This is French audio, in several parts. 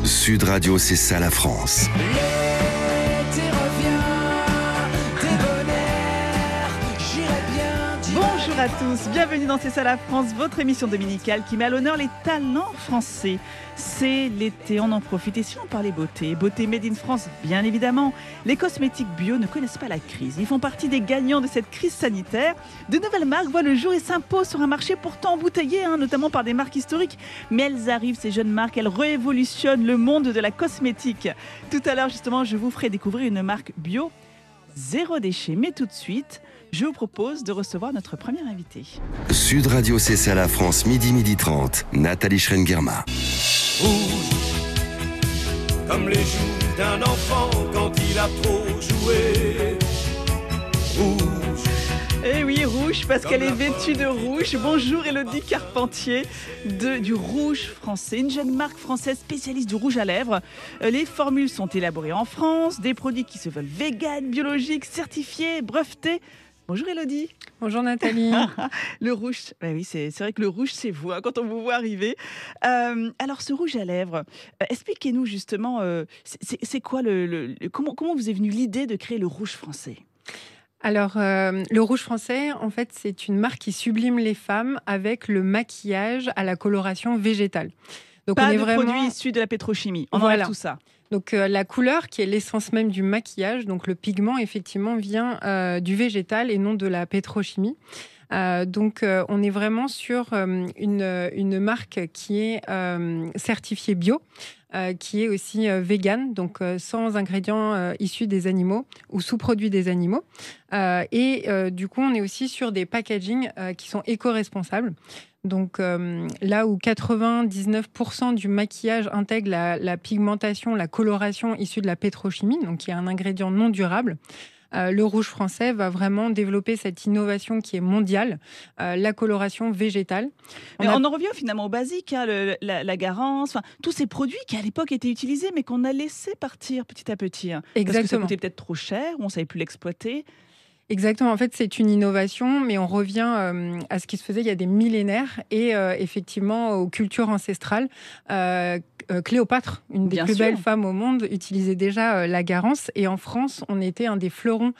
Sud Radio, c'est ça la France. L'été revient, débonnaire, j'irai bien dire. Bonjour à tous, bienvenue dans C'est ça la France, votre émission dominicale qui met à l'honneur les talents français. C'est l'été, on en profite. Et si on parlait beauté, beauté made in France, bien évidemment, les cosmétiques bio ne connaissent pas la crise. Ils font partie des gagnants de cette crise sanitaire. De nouvelles marques voient le jour et s'imposent sur un marché pourtant embouteillé, notamment par des marques historiques. Mais elles arrivent, ces jeunes marques, elles révolutionnent le monde de la cosmétique. Tout à l'heure, justement, je vous ferai découvrir une marque bio zéro déchet. Mais tout de suite, je vous propose de recevoir notre premier invité. Sud Radio, c'est ça la France, midi 30. Nathalie Schrengerma. Rouge, comme les joues d'un enfant quand il a trop joué. Rouge. Eh oui, rouge, parce qu'elle est vêtue de rouge. Bonjour Élodie Carpentier du Rouge Français, une jeune marque française spécialiste du rouge à lèvres. Les formules sont élaborées en France, des produits qui se veulent vegan, biologiques, certifiés, brevetés. Bonjour Élodie. Bonjour Nathalie. Le rouge, bah oui, c'est vrai que le rouge c'est vous quand on vous voit arriver. Alors ce rouge à lèvres, expliquez-nous justement, c'est quoi comment vous est venue l'idée de créer le rouge français ? Alors, le rouge français, en fait, c'est une marque qui sublime les femmes avec le maquillage à la coloration végétale. Donc, pas on est de vraiment... produits issus de la pétrochimie, on Voilà. enlève tout ça. Donc, la couleur, qui est l'essence même du maquillage, donc le pigment, effectivement, vient du végétal et non de la pétrochimie. Donc, on est vraiment sur une marque qui est certifiée bio, qui est aussi vegan, donc sans ingrédients issus des animaux ou sous-produits des animaux. Du coup, on est aussi sur des packagings qui sont éco-responsables. Donc là où 99% du maquillage intègre la pigmentation, la coloration issue de la pétrochimie, donc qui est un ingrédient non durable, le rouge français va vraiment développer cette innovation qui est mondiale, la coloration végétale. On en revient finalement au basique, la garance, tous ces produits qui à l'époque étaient utilisés mais qu'on a laissé partir petit à petit. Exactement. Parce que ça coûtait peut-être trop cher, ou on ne savait plus l'exploiter. Exactement. En fait, c'est une innovation, mais on revient à ce qui se faisait il y a des millénaires et effectivement aux cultures ancestrales. Cléopâtre, une des plus belles femmes au monde, utilisait déjà la garance. Et en France, on était un des fleurons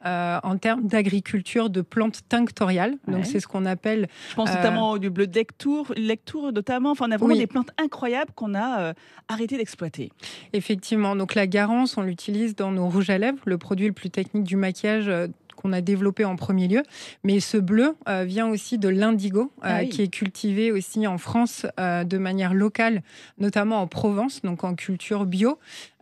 en termes d'agriculture de plantes tinctoriales. Ouais. Donc, c'est ce qu'on appelle... Je pense notamment du bleu de lectoure notamment. Enfin, on a vraiment des plantes incroyables qu'on a arrêté d'exploiter. Effectivement. Donc, la garance, on l'utilise dans nos rouges à lèvres, le produit le plus technique du maquillage qu'on a développé en premier lieu. Mais ce bleu vient aussi de l'indigo, qui est cultivé aussi en France de manière locale, notamment en Provence, donc en culture bio,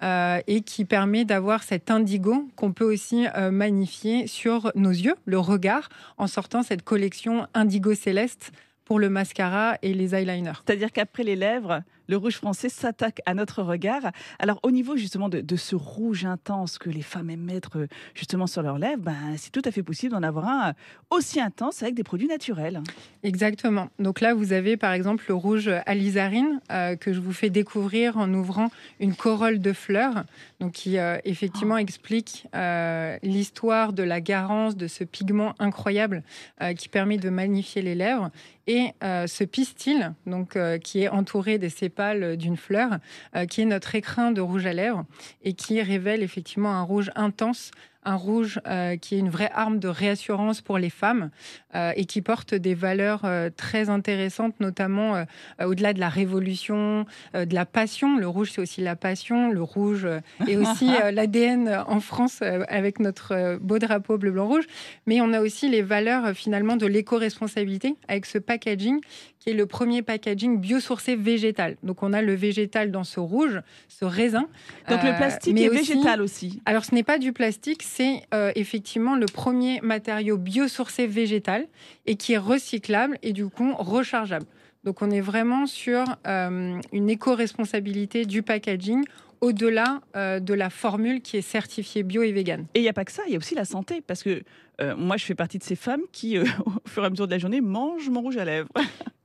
et qui permet d'avoir cet indigo qu'on peut aussi magnifier sur nos yeux, le regard, en sortant cette collection indigo céleste pour le mascara et les eyeliners. C'est-à-dire qu'après les lèvres, le rouge français s'attaque à notre regard. Alors, au niveau justement de ce rouge intense que les femmes aiment mettre justement sur leurs lèvres, c'est tout à fait possible d'en avoir un aussi intense avec des produits naturels. Exactement. Donc là, vous avez par exemple le rouge alizarine que je vous fais découvrir en ouvrant une corolle de fleurs, donc qui effectivement explique l'histoire de la garance, de ce pigment incroyable qui permet de magnifier les lèvres. Et ce pistil, donc, qui est entouré des sépales d'une fleur, qui est notre écrin de rouge à lèvres et qui révèle effectivement un rouge intense, un rouge qui est une vraie arme de réassurance pour les femmes et qui porte des valeurs très intéressantes, notamment au-delà de la révolution, de la passion. Le rouge, c'est aussi la passion. Le rouge est aussi l'ADN en France avec notre beau drapeau bleu-blanc-rouge. Mais on a aussi les valeurs finalement de l'éco-responsabilité avec ce packaging qui est le premier packaging biosourcé végétal. Donc on a le végétal dans ce rouge, ce raisin. Donc le plastique est végétal aussi. Alors ce n'est pas du plastique, c'est effectivement le premier matériau biosourcé végétal et qui est recyclable et du coup rechargeable. Donc on est vraiment sur une éco-responsabilité du packaging au-delà de la formule qui est certifiée bio et vegan. Et il n'y a pas que ça, il y a aussi la santé, parce que moi je fais partie de ces femmes qui, au fur et à mesure de la journée, mangent mon rouge à lèvres.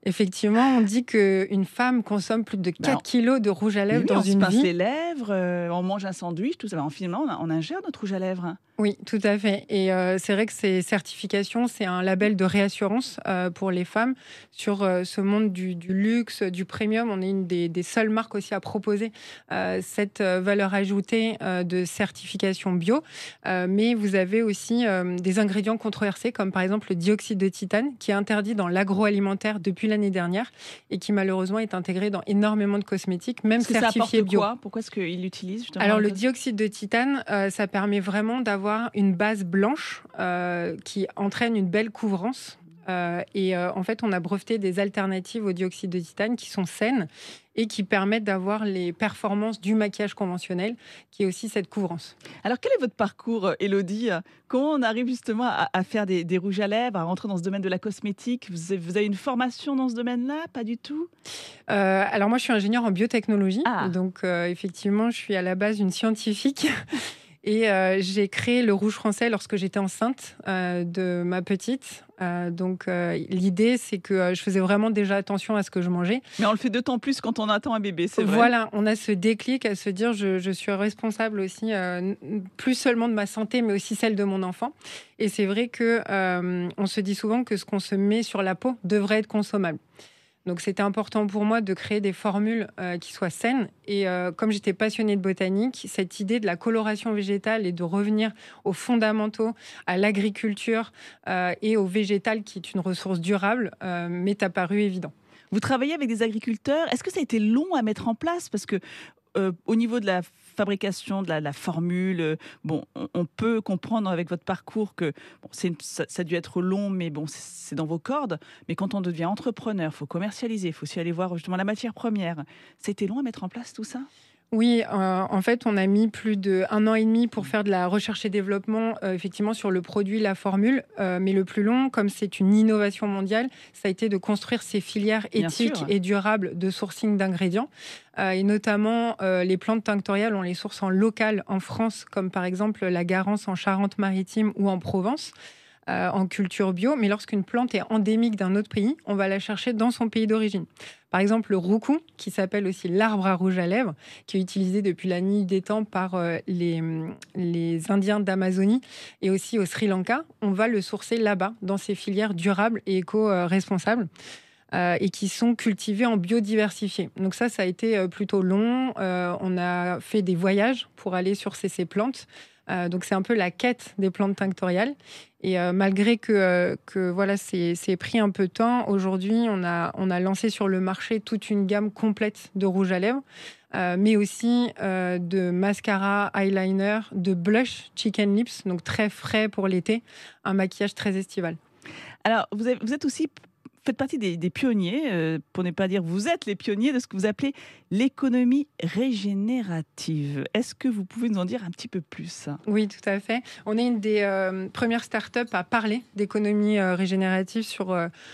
Effectivement, on dit qu'une femme consomme plus de 4 kilos de rouge à lèvres dans une vie. On se pince les lèvres, on mange un sandwich, tout ça. En finalement, on ingère notre rouge à lèvres. Oui, tout à fait. Et c'est vrai que ces certifications, c'est un label de réassurance pour les femmes sur ce monde du luxe, du premium. On est une des seules marques aussi à proposer cette valeur ajoutée de certification bio. Mais vous avez aussi des ingrédients controversés, comme par exemple le dioxyde de titane, qui est interdit dans l'agroalimentaire depuis l'année dernière et qui malheureusement est intégré dans énormément de cosmétiques, même certifiés bio. Pourquoi est-ce qu'ils l'utilisent justement? Alors le dioxyde de titane, ça permet vraiment d'avoir une base blanche qui entraîne une belle couvrance. En fait, on a breveté des alternatives au dioxyde de titane qui sont saines et qui permettent d'avoir les performances du maquillage conventionnel, qui est aussi cette couvrance. Alors, quel est votre parcours, Élodie? Comment on arrive justement à faire des rouges à lèvres, à rentrer dans ce domaine de la cosmétique? Vous avez une formation dans ce domaine-là? Pas du tout? Alors moi, je suis ingénieure en biotechnologie. Donc effectivement, je suis à la base une scientifique. Et j'ai créé le rouge français lorsque j'étais enceinte de ma petite. L'idée, c'est que je faisais vraiment déjà attention à ce que je mangeais. Mais on le fait d'autant plus quand on attend un bébé, c'est vrai. Voilà, on a ce déclic à se dire je suis responsable aussi, plus seulement de ma santé, mais aussi celle de mon enfant. Et c'est vrai qu'on se dit souvent que ce qu'on se met sur la peau devrait être consommable. Donc, c'était important pour moi de créer des formules qui soient saines. Et comme j'étais passionnée de botanique, cette idée de la coloration végétale et de revenir aux fondamentaux, à l'agriculture et au végétal, qui est une ressource durable, m'est apparu évident. Vous travaillez avec des agriculteurs. Est-ce que ça a été long à mettre en place? Parce que au niveau de la fabrication de la formule, on peut comprendre avec votre parcours que ça a dû être long, mais c'est dans vos cordes. Mais quand on devient entrepreneur, il faut commercialiser, il faut aussi aller voir justement la matière première. C'était long à mettre en place tout ça? Oui, en fait, on a mis plus d'1 an et demi pour faire de la recherche et développement, effectivement, sur le produit, la formule. Mais le plus long, comme c'est une innovation mondiale, ça a été de construire ces filières éthiques et durables de sourcing d'ingrédients. Et notamment, les plantes tinctoriales, on les source en local en France, comme par exemple la Garance en Charente-Maritime ou en Provence. En culture bio, mais lorsqu'une plante est endémique d'un autre pays, on va la chercher dans son pays d'origine. Par exemple, le roucou, qui s'appelle aussi l'arbre à rouge à lèvres, qui est utilisé depuis la nuit des temps par les Indiens d'Amazonie et aussi au Sri Lanka, on va le sourcer là-bas, dans ces filières durables et éco-responsables. Et qui sont cultivés en biodiversifié. Donc ça a été plutôt long. On a fait des voyages pour aller sur ces plantes. Donc c'est un peu la quête des plantes tinctoriales. Et malgré que voilà, c'est pris un peu de temps, aujourd'hui on a lancé sur le marché toute une gamme complète de rouge à lèvres, mais aussi de mascara, eyeliner, de blush, chicken lips, donc très frais pour l'été, un maquillage très estival. Alors vous êtes aussi... faites partie des pionniers, pour ne pas dire vous êtes les pionniers de ce que vous appelez l'économie régénérative. Est-ce que vous pouvez nous en dire un petit peu plus? Oui, tout à fait. On est une des premières startups à parler d'économie régénérative sur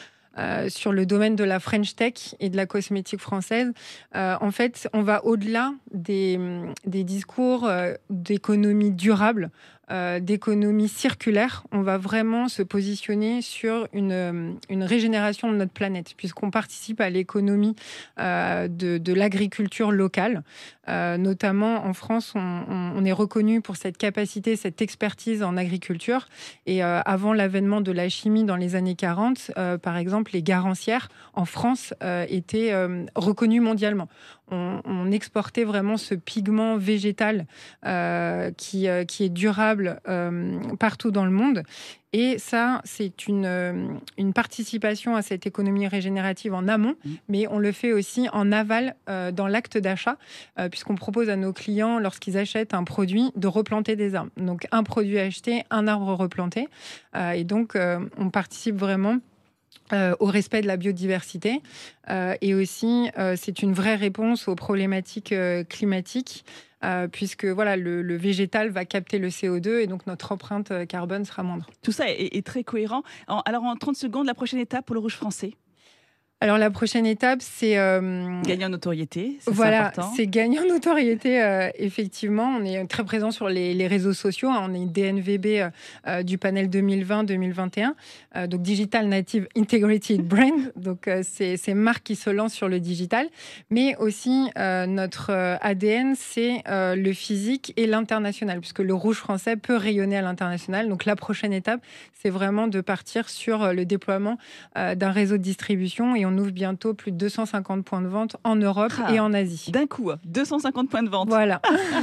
le domaine de la French Tech et de la cosmétique française. En fait, on va au-delà des discours d'économie durable, d'économie circulaire. On va vraiment se positionner sur une régénération de notre planète, puisqu'on participe à l'économie de l'agriculture locale. Notamment en France, on est reconnu pour cette capacité, cette expertise en agriculture. Et avant l'avènement de la chimie dans les années 40, par exemple, les garancières en France étaient reconnues mondialement. On exportait vraiment ce pigment végétal qui est durable partout dans le monde. Et ça, c'est une participation à cette économie régénérative en amont, mais on le fait aussi en aval dans l'acte d'achat, puisqu'on propose à nos clients, lorsqu'ils achètent un produit, de replanter des arbres. Donc, un produit acheté, un arbre replanté. Et donc, on participe vraiment au respect de la biodiversité. Et aussi, c'est une vraie réponse aux problématiques climatiques, puisque voilà, le végétal va capter le CO2 et donc notre empreinte carbone sera moindre. Tout ça est très cohérent. Alors, en 30 secondes, la prochaine étape pour le rouge français? Alors la prochaine étape, c'est gagner en notoriété. Ça, voilà, c'est important. c'est gagner en notoriété. Effectivement, on est très présent sur les réseaux sociaux. On est DNVB du panel 2020-2021, donc Digital Native Integrated Brand. Donc c'est marques qui se lancent sur le digital, mais aussi notre ADN, c'est le physique et l'international, puisque le rouge français peut rayonner à l'international. Donc la prochaine étape, c'est vraiment de partir sur le déploiement d'un réseau de distribution, et on ouvre bientôt plus de 250 points de vente en Europe et en Asie. D'un coup, 250 points de vente. Voilà.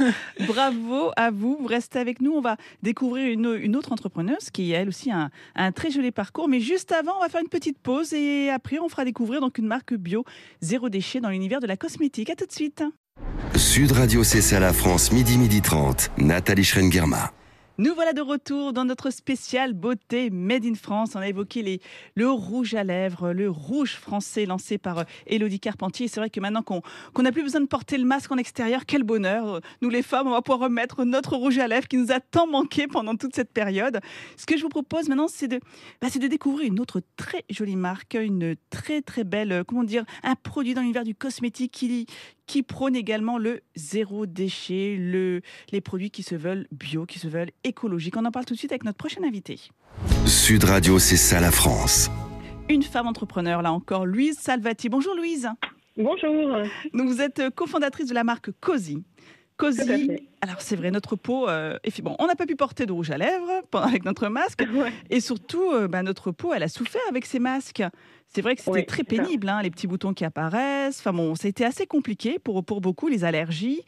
Bravo à vous. Vous restez avec nous. On va découvrir une autre entrepreneuse qui, elle aussi, a un très joli parcours. Mais juste avant, on va faire une petite pause et après, on fera découvrir donc une marque bio zéro déchet dans l'univers de la cosmétique. À tout de suite. Sud Radio C'est la France, midi 30. Nathalie Schrengerma. Nous voilà de retour dans notre spécial beauté Made in France. On a évoqué le rouge à lèvres, le rouge français lancé par Élodie Carpentier. C'est vrai que maintenant qu'on n'a plus besoin de porter le masque en extérieur, quel bonheur. Nous les femmes, on va pouvoir remettre notre rouge à lèvres qui nous a tant manqué pendant toute cette période. Ce que je vous propose maintenant, c'est de découvrir une autre très jolie marque, une très très belle, un produit dans l'univers du cosmétique qui prône également le zéro déchet, les produits qui se veulent bio, qui se veulent écologiques. On en parle tout de suite avec notre prochaine invitée. Sud Radio C'est la France. Une femme entrepreneur, là encore, Louise Salvati. Bonjour Louise. Bonjour. Donc, vous êtes cofondatrice de la marque Cosy. Cosy, alors c'est vrai, notre peau, on n'a pas pu porter de rouge à lèvres avec notre masque. Ouais. Et surtout, notre peau, elle a souffert avec ces masques. C'est vrai que c'était très pénible, les petits boutons qui apparaissent. Enfin bon, c'était assez compliqué pour beaucoup, les allergies.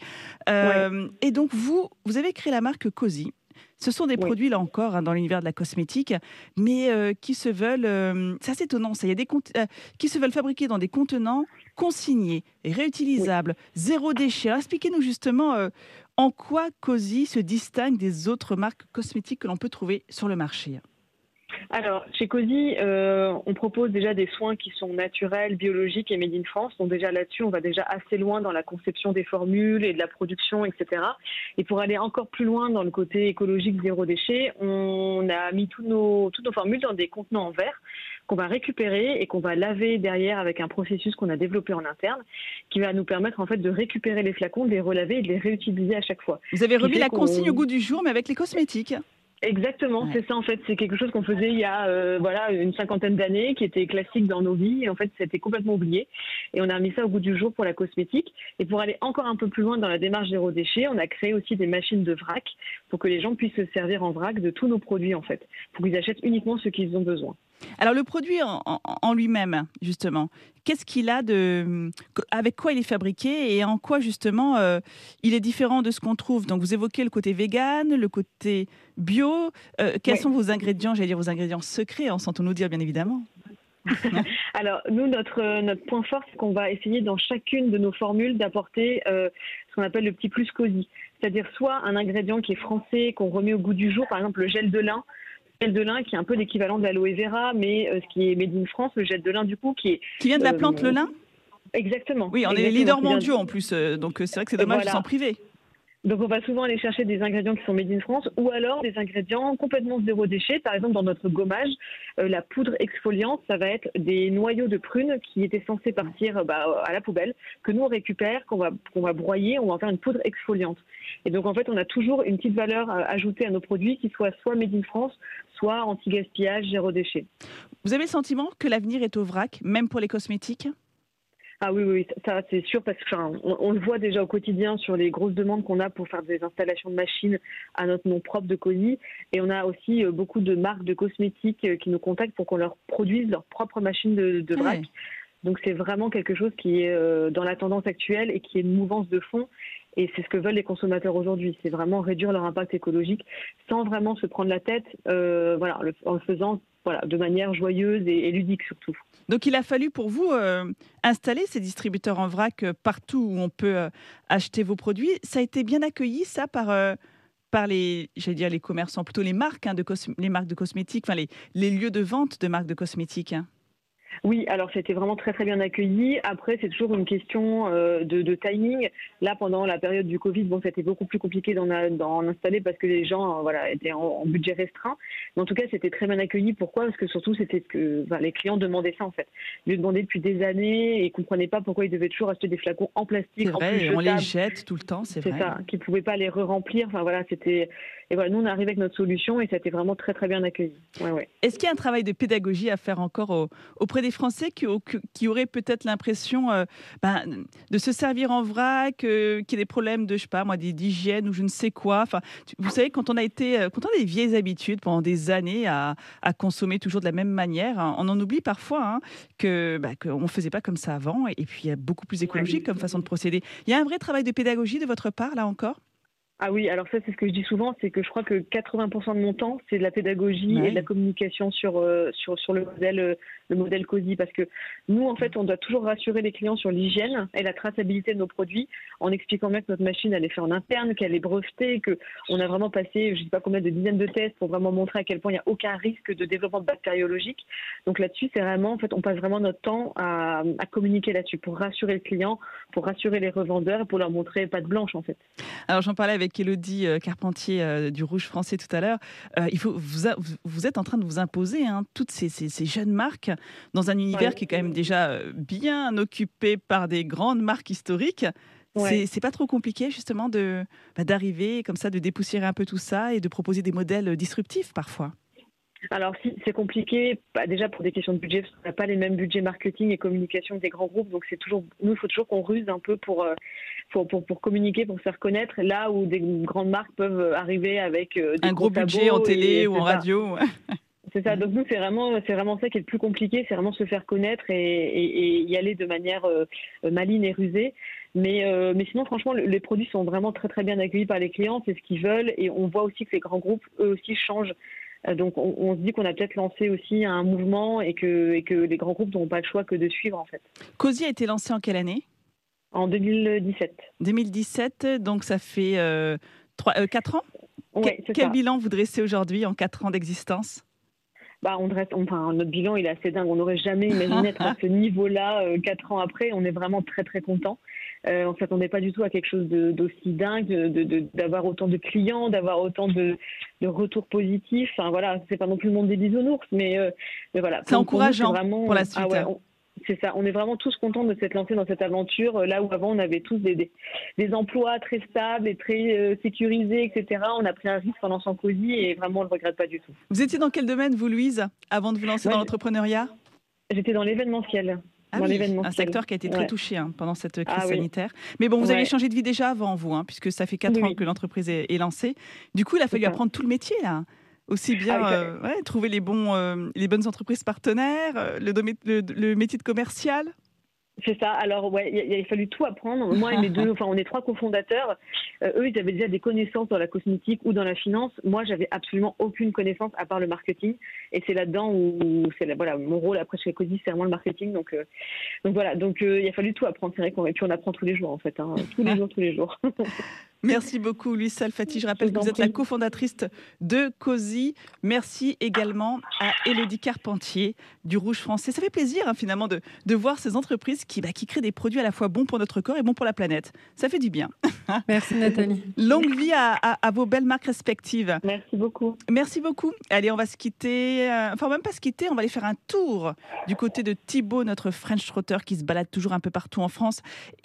Et donc, vous avez créé la marque Cosy. Ce sont des produits, là encore, dans l'univers de la cosmétique, mais qui se veulent... c'est assez étonnant, ça. Il y a des qui se veulent fabriquer dans des contenants consignés, réutilisables, zéro déchet. Alors, expliquez-nous justement en quoi Cosy se distingue des autres marques cosmétiques que l'on peut trouver sur le marché. Alors, chez Cosy, on propose déjà des soins qui sont naturels, biologiques et made in France. Donc déjà là-dessus, on va déjà assez loin dans la conception des formules et de la production, etc. Et pour aller encore plus loin dans le côté écologique zéro déchet, on a mis toutes nos formules dans des contenants en verre qu'on va récupérer et qu'on va laver derrière avec un processus qu'on a développé en interne qui va nous permettre en fait de récupérer les flacons, de les relaver et de les réutiliser à chaque fois. Vous avez remis la consigne au goût du jour, mais avec les cosmétiques. Exactement, c'est ça en fait. C'est quelque chose qu'on faisait il y a une cinquantaine d'années, qui était classique dans nos vies. Et en fait, c'était complètement oublié. Et on a remis ça au goût du jour pour la cosmétique. Et pour aller encore un peu plus loin dans la démarche zéro déchet, on a créé aussi des machines de vrac pour que les gens puissent se servir en vrac de tous nos produits en fait, pour qu'ils achètent uniquement ce qu'ils ont besoin. Alors le produit en lui-même, justement, qu'est-ce qu'il a avec quoi il est fabriqué et en quoi justement il est différent de ce qu'on trouve? Donc vous évoquez le côté vegan, le côté bio. Quels sont vos ingrédients, j'allais dire vos ingrédients secrets, sans tout nous dire bien évidemment? Alors nous, notre point fort, c'est qu'on va essayer dans chacune de nos formules d'apporter ce qu'on appelle le petit plus Cosy. C'est-à-dire soit un ingrédient qui est français, qu'on remet au goût du jour, par exemple le gel de lin. Gel de lin qui est un peu l'équivalent de l'aloe vera, mais ce qui est made in France, le gel de lin du coup qui vient de la plante le lin. Exactement. Oui, on est les leaders mondiaux en plus, donc c'est vrai que c'est dommage de s'en priver. Donc on va souvent aller chercher des ingrédients qui sont made in France ou alors des ingrédients complètement zéro déchet. Par exemple, dans notre gommage, la poudre exfoliante, ça va être des noyaux de prunes qui étaient censés partir à la poubelle, que nous on récupère, qu'on va broyer, on va en faire une poudre exfoliante. Et donc en fait, on a toujours une petite valeur ajoutée à nos produits qui soit made in France, soit anti-gaspillage, zéro déchet. Vous avez le sentiment que l'avenir est au vrac, même pour les cosmétiques ? Ah oui, ça c'est sûr, parce qu'on le voit déjà au quotidien sur les grosses demandes qu'on a pour faire des installations de machines à notre nom propre de Cosy. Et on a aussi beaucoup de marques de cosmétiques qui nous contactent pour qu'on leur produise leur propre machine de vrac. Ouais. Donc c'est vraiment quelque chose qui est dans la tendance actuelle et qui est une mouvance de fond. Et c'est ce que veulent les consommateurs aujourd'hui, c'est vraiment réduire leur impact écologique sans vraiment se prendre la tête, en le faisant de manière joyeuse et ludique surtout. Donc il a fallu pour vous installer ces distributeurs en vrac partout où on peut acheter vos produits. Ça a été bien accueilli ça par les commerçants, plutôt les marques, les marques de cosmétiques, les lieux de vente de marques de cosmétiques. Oui, alors c'était vraiment très très bien accueilli. Après, c'est toujours une question de timing. Là, pendant la période du Covid, bon, c'était beaucoup plus compliqué d'en installer parce que les gens étaient en budget restreint. Mais en tout cas, c'était très bien accueilli. Pourquoi? Parce que surtout, c'était ce que les clients demandaient ça en fait. Ils le demandaient depuis des années et ne comprenaient pas pourquoi ils devaient toujours acheter des flacons en plastique. C'est vrai, et on les jette tout le temps, c'est vrai. C'est ça, qu'ils ne pouvaient pas les re-remplir. Enfin voilà, c'était... Et voilà, nous, on est arrivé avec notre solution et ça a été vraiment très très bien accueilli. Ouais. Est-ce qu'il y a un travail de pédagogie à faire encore auprès des Français qui auraient peut-être l'impression de se servir en vrac, qu'il y ait des problèmes de, je sais pas moi, d'hygiène ou je ne sais quoi. Enfin, vous savez, quand on a des vieilles habitudes pendant des années à consommer toujours de la même manière, hein, on en oublie parfois qu'on ne faisait pas comme ça avant. Et puis, il y a beaucoup plus écologique comme façon de procéder. Il y a un vrai travail de pédagogie de votre part, là encore? Ah oui, alors ça, c'est ce que je dis souvent, c'est que je crois que 80% de mon temps, c'est de la pédagogie et de la communication sur le modèle COSI. Parce que nous, en fait, on doit toujours rassurer les clients sur l'hygiène et la traçabilité de nos produits en expliquant bien que notre machine, elle est faite en interne, qu'elle est brevetée, qu'on a vraiment passé, je ne sais pas combien de dizaines de tests pour vraiment montrer à quel point il n'y a aucun risque de développement bactériologique. Donc là-dessus, c'est vraiment, en fait, on passe vraiment notre temps à communiquer là-dessus pour rassurer le client, pour rassurer les revendeurs et pour leur montrer patte blanche, en fait. Alors, j'en parlais avec Élodie Carpentier du Rouge Français tout à l'heure. Vous êtes en train de vous imposer toutes ces jeunes marques dans un univers qui est quand même déjà bien occupé par des grandes marques historiques. Ouais. C'est pas trop compliqué justement d'arriver comme ça, de dépoussiérer un peu tout ça et de proposer des modèles disruptifs parfois? Alors si, c'est compliqué, déjà pour des questions de budget, parce qu'on n'a pas les mêmes budgets marketing et communication que des grands groupes, donc il faut toujours qu'on ruse un peu pour communiquer, pour se faire connaître, là où des grandes marques peuvent arriver avec un gros budget en télé ou en radio. C'est ça, donc nous c'est vraiment ça qui est le plus compliqué, c'est vraiment se faire connaître et y aller de manière maligne et rusée. Mais sinon franchement les produits sont vraiment très très bien accueillis par les clients, c'est ce qu'ils veulent et on voit aussi que les grands groupes eux aussi changent. Donc on se dit qu'on a peut-être lancé aussi un mouvement et que les grands groupes n'auront pas le choix que de suivre en fait. COSI a été lancé en quelle année? En 2017. 2017, donc ça fait 4 ans. Ouais, Quel bilan vous dressez aujourd'hui en 4 ans d'existence? Notre bilan il est assez dingue. On n'aurait jamais imaginé être à ce niveau-là 4 ans après. On est vraiment très très contents. On ne s'attendait pas du tout à quelque chose d'aussi dingue, d'avoir autant de clients, d'avoir autant de retours positifs. Enfin voilà, c'est pas non plus le monde des bisounours, mais voilà. C'est encourageant pour la suite. C'est ça, on est vraiment tous contents de s'être lancés dans cette aventure, là où avant on avait tous des emplois très stables et très sécurisés, etc. On a pris un risque en lançant COSI et vraiment on ne le regrette pas du tout. Vous étiez dans quel domaine vous, Louise, avant de vous lancer dans l'entrepreneuriat? J'étais dans l'événementiel. Un secteur qui a été très touché pendant cette crise sanitaire. Mais bon, vous avez changé de vie déjà avant vous, puisque ça fait 4 ans que l'entreprise est lancée. Du coup, il a fallu apprendre tout le métier là. Aussi bien trouver les bonnes entreprises partenaires, le métier de commercial. C'est ça. Alors il a fallu tout apprendre. Moi et mes on est 3 cofondateurs. Eux, ils avaient déjà des connaissances dans la cosmétique ou dans la finance. Moi, j'avais absolument aucune connaissance à part le marketing. Et c'est là-dedans où mon rôle après chez COSI, c'est vraiment le marketing. Donc voilà. Donc il a fallu tout apprendre. C'est vrai on apprend tous les jours en fait. Tous les jours. Merci beaucoup, Louise Salfati. Je rappelle que vous êtes la cofondatrice de COSI. Merci également à Élodie Carpentier du Rouge Français. Ça fait plaisir finalement de voir ces entreprises qui créent des produits à la fois bons pour notre corps et bons pour la planète. Ça fait du bien. Merci Nathalie. Longue vie à vos belles marques respectives. Merci beaucoup. Merci beaucoup. Allez, on va se quitter. Enfin, même pas se quitter, on va aller faire un tour du côté de Thibaut, notre French Trotter qui se balade toujours un peu partout en France.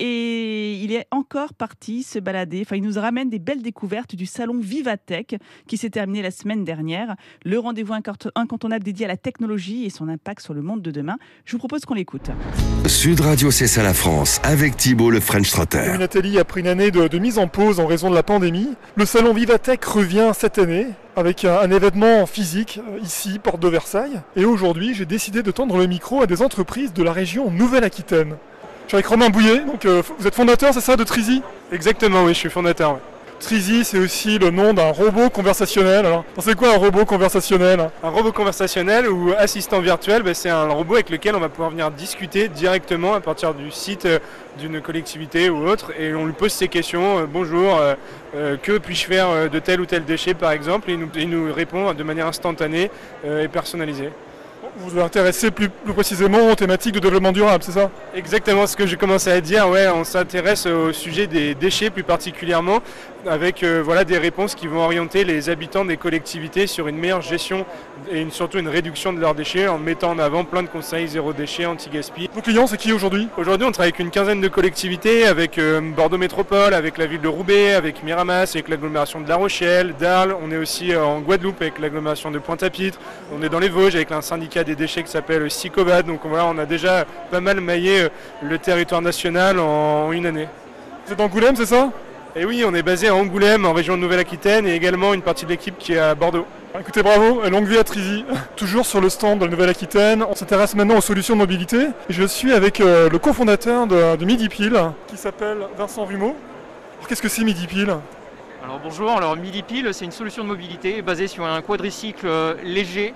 Et il est encore parti se balader. Enfin, il nous ramène des belles découvertes du salon Vivatech qui s'est terminé la semaine dernière. Le rendez-vous incontournable dédié à la technologie et son impact sur le monde de demain. Je vous propose qu'on l'écoute. Sud Radio, c'est ça la France, avec Thibaut le French Trotter. Oui, Nathalie, après une année de mise en pause en raison de la pandémie, le salon Vivatech revient cette année avec un événement physique ici, porte de Versailles. Et aujourd'hui, j'ai décidé de tendre le micro à des entreprises de la région Nouvelle-Aquitaine. Je suis avec Romain Bouillet, donc vous êtes fondateur, c'est ça, de Trizy? Exactement, oui, je suis fondateur. Ouais. Trizy, c'est aussi le nom d'un robot conversationnel. Alors, c'est quoi un robot conversationnel? Un robot conversationnel ou assistant virtuel, c'est un robot avec lequel on va pouvoir venir discuter directement à partir du site d'une collectivité ou autre, et on lui pose ses questions. Bonjour, que puis-je faire de tel ou tel déchet par exemple, et il nous répond de manière instantanée et personnalisée. Vous vous intéressez plus précisément aux thématiques de développement durable, c'est ça? Exactement ce que j'ai commencé à dire, ouais, on s'intéresse au sujet des déchets plus particulièrement, avec des réponses qui vont orienter les habitants des collectivités sur une meilleure gestion et surtout une réduction de leurs déchets en mettant en avant plein de conseils zéro déchet, anti-gaspi. Vos clients, c'est qui aujourd'hui? Aujourd'hui, on travaille avec une quinzaine de collectivités, avec Bordeaux Métropole, avec la ville de Roubaix, avec Miramas, avec l'agglomération de La Rochelle, d'Arles. On est aussi en Guadeloupe avec l'agglomération de Pointe-à-Pitre. On est dans les Vosges avec un syndicat des déchets qui s'appelle Sicovad. Donc voilà, on a déjà pas mal maillé le territoire national en une année. Vous êtes d'Angoulême, c'est ça? Et oui, on est basé à Angoulême, en région de Nouvelle-Aquitaine, et également une partie de l'équipe qui est à Bordeaux. Écoutez, bravo, et longue vie à Trizy. Toujours sur le stand de la Nouvelle-Aquitaine, on s'intéresse maintenant aux solutions de mobilité. Je suis avec le cofondateur de Midi-Pile, qui s'appelle Vincent Rumeau. Alors qu'est-ce que c'est Midi-Pile? Alors bonjour, alors Midi-Pile, c'est une solution de mobilité basée sur un quadricycle léger,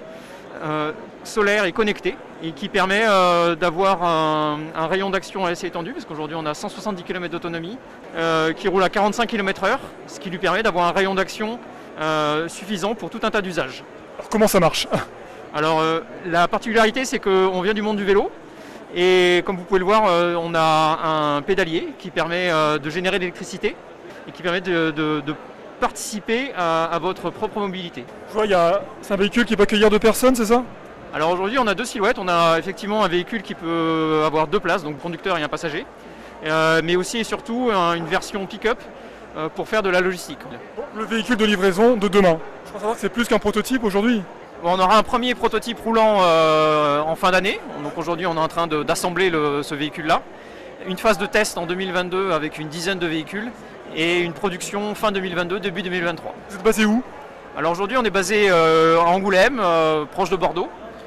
solaire et connecté, et qui permet d'avoir un rayon d'action assez étendu, parce qu'aujourd'hui on a 170 km d'autonomie, qui roule à 45 km/h, ce qui lui permet d'avoir un rayon d'action suffisant pour tout un tas d'usages. Alors comment ça marche? Alors la particularité, c'est qu'on vient du monde du vélo, et comme vous pouvez le voir, on a un pédalier qui permet de générer de l'électricité et qui permet de participer à votre propre mobilité. Je vois, c'est un véhicule qui peut accueillir 2 personnes, c'est ça? Alors aujourd'hui, on a 2 silhouettes. On a effectivement un véhicule qui peut avoir 2 places, donc conducteur et un passager, mais aussi et surtout une version pick-up pour faire de la logistique. Bon, le véhicule de livraison de demain, je crois savoir que c'est plus qu'un prototype aujourd'hui. On aura un premier prototype roulant en fin d'année. Donc aujourd'hui, on est en train d'assembler ce véhicule-là. Une phase de test en 2022 avec une dizaine de véhicules et une production fin 2022, début 2023. Vous êtes basé où? Alors aujourd'hui, on est basé à Angoulême, proche de Bordeaux.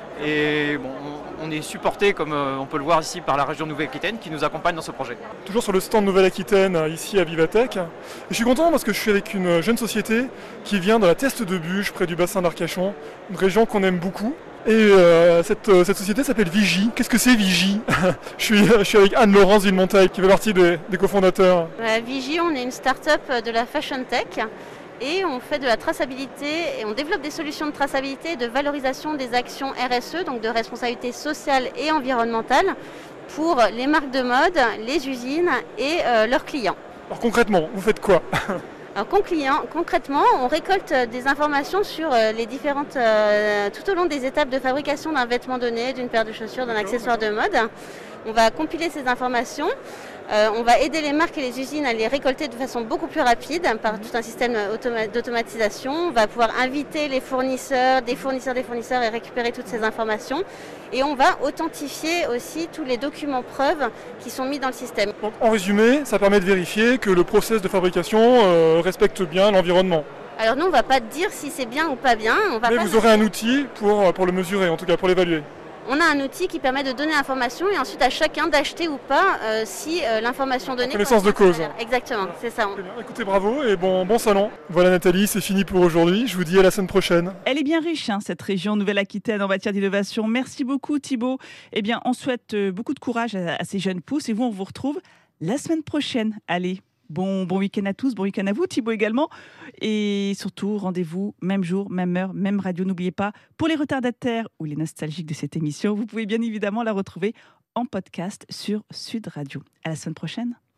Et bon, on est supporté, comme on peut le voir ici, par la région Nouvelle-Aquitaine qui nous accompagne dans ce projet. Toujours sur le stand Nouvelle-Aquitaine, ici à Vivatech. Et je suis content parce que je suis avec une jeune société qui vient de la Teste de Buge, près du bassin d'Arcachon, une région qu'on aime beaucoup. Et cette société s'appelle Vigie. Qu'est-ce que c'est Vigie? je suis avec Anne-Laurence Villemontagne qui fait partie des cofondateurs. Vigie, on est une start-up de la Fashion Tech. Et on fait de la traçabilité et on développe des solutions de traçabilité et de valorisation des actions RSE, donc de responsabilité sociale et environnementale, pour les marques de mode, les usines et leurs clients. Alors concrètement, vous faites quoi? Alors concrètement, on récolte des informations sur les différentes, tout au long des étapes de fabrication d'un vêtement donné, d'une paire de chaussures, d'un accessoire de mode. On va compiler ces informations. On va aider les marques et les usines à les récolter de façon beaucoup plus rapide par tout un système d'automatisation. On va pouvoir inviter les fournisseurs, des fournisseurs et récupérer toutes ces informations. Et on va authentifier aussi tous les documents preuves qui sont mis dans le système. Donc, en résumé, ça permet de vérifier que le process de fabrication respecte bien l'environnement. Alors nous, on ne va pas dire si c'est bien ou pas bien. Mais vous aurez un outil pour le mesurer, en tout cas pour l'évaluer. On a un outil qui permet de donner l'information et ensuite à chacun d'acheter ou pas si l'information donnée... Connaissance de cause. Exactement, c'est ça. Écoutez, bravo et bon salon. Voilà Nathalie, c'est fini pour aujourd'hui. Je vous dis à la semaine prochaine. Elle est bien riche, cette région Nouvelle-Aquitaine en matière d'innovation. Merci beaucoup Thibaut. Eh bien, on souhaite beaucoup de courage à ces jeunes pousses et vous, on vous retrouve la semaine prochaine. Allez, bon week-end à tous, bon week-end à vous, Thibaut également. Et surtout, rendez-vous, même jour, même heure, même radio. N'oubliez pas, pour les retardataires ou les nostalgiques de cette émission, vous pouvez bien évidemment la retrouver en podcast sur Sud Radio. À la semaine prochaine.